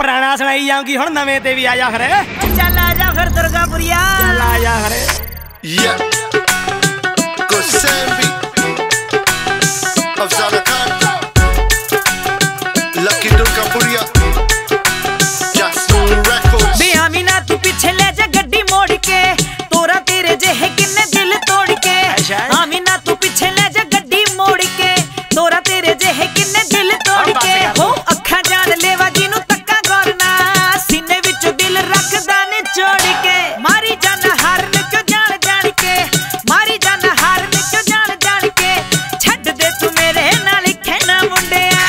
पुराना सुनाई जाऊंगी हुण नवे ते भी आ जा खरे। चल आ जा फिर दुर्गापुरिया, चल आ जा खरे। Gosembi Afzal Khan Lucky Durgapuria Jackson Records। बे आमीना तू पीछे ले जा गड्डी मोड़ के, तोरा तेरे जेहे किन्ने दिल तोड़ के। आमीना तू पीछे ले जा गड्डी मोड़ के, तोरा तेरे जेहे किन्ने दिल तोड़ के। हो अखा जान लेवा जिनू तक्का गौरना, सीने विच दिल रखदा ने जोड़ के। मारी जान हारन क्यों जान जान के, मारी जान हारन क्यों जान जान के। छड्ड दे तू मेरे नाल खेना मुंडिया,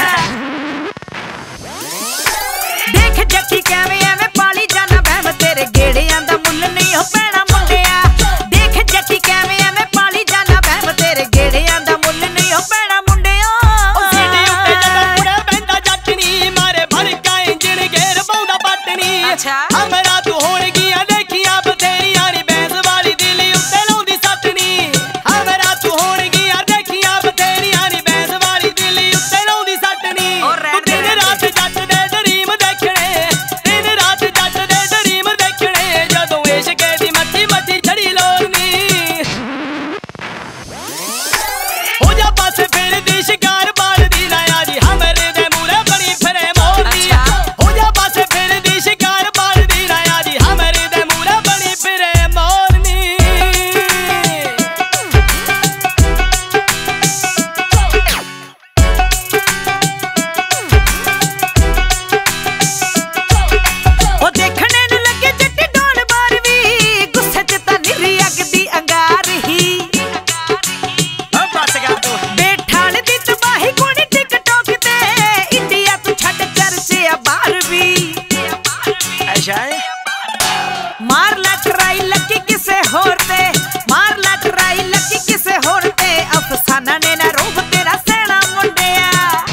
देख जट्टी कैवें एवें पाली जाना बहम, तेरे गेड़ियां दा मुੱਲ नहीं हो पैना मुंडिया। देख जट्टी कैवें एवें पाली जाना बहम, तेरे गेड़ियां दा मुੱਲ नहीं हो पैना मुंडिया। सीढ़ी उत्ते जदों पुड़े बैंदा जटनी, मारे भड़का इंजन घेर पाउंदा पटनी। अच्छा हमरा तू होण गईयां देखियां बथेरियां नी, बैंस वाली दिली उत्ते लाउंदी सटनी। हमरा तू होण गईयां देखियां बथेरियां नी, बैंस वाली दिली उत्ते लाउंदी सटनी। दिन रात जट दे ड्रीम देखणे, दिन रात जट दे ड्रीम देखणे, जदों इश्क दी मੱਠੀ मੱਠੀ छड़ी लोरनी। हो जा बस फिर दी शिकार बालदी ना जी, हमरे दे मूरे बड़ी फिरे मोरनी। हो जा बस फिर दी शिकार बालदी ना जी, हमरे दे मूरे बड़ी फिरे मोरनी। ओ देखने नूं लगे जट्टी डोल बार वी, गुस्से च तां निरी अग दी अंगार ही। ओ बस कर तू बेठाल दी तबाही कोणी टिकटॉक ते, इंडिया तू छड्ड चर्चे आ बाहर भी। ऐसा है। मार ला ट्राई लकी किसे होर ते, मार ला ट्राई लकी किसे होर ते। अफसाना ने ना रूप तेरा सैना मुंडिया,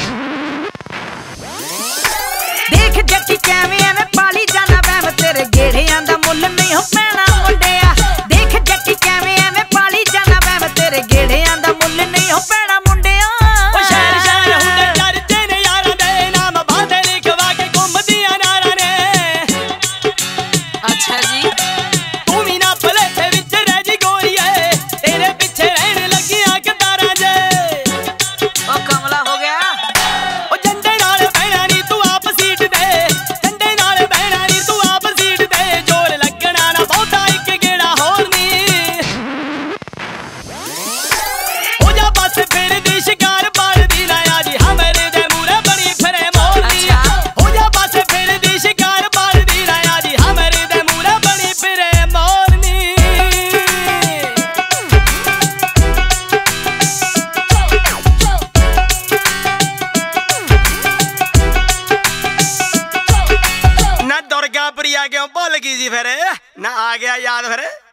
देख जट्टी कैवें एवें पाली जाना बहम, तेरे गेड़ियां दा मुੱਲ नहीं हो पैना मुंडिया। देख जट्टी कैवें एवें पाली जाना बहम, तेरे गेड़ियां दा मुੱਲ नहीं हो पैना मुंडिया। ओ शहर शहर हुंदे चर्चे ने यारां दे, नाम बांधे लिखवा के घुमदियां नारां ने। अच्छा जी तू भी ना भलेखे विच रह जी गोरीए, तेरे पिछे रहन लगियां कतारां जे। ओ कमला हो गया। ओ झंडे नाल बहना नी तू आप सीट दे, झंडे नाल बहना नी तू आप सीट दे। जोर लगना ना बहुता इक गेड़ा होर नी। हो जा बस फिर दी शिकार बालदी ना जी, हमरे दे मूरे बड़ी फिरे मोरनी। हो जा बस फिर दी शिकार बालदी ना जी, हमरे दे मूरे बड़ी फिरे मोरनी। ना दुर्गापुरिया क्यों भुल गई जी फिर, ना आ गया याद फिर।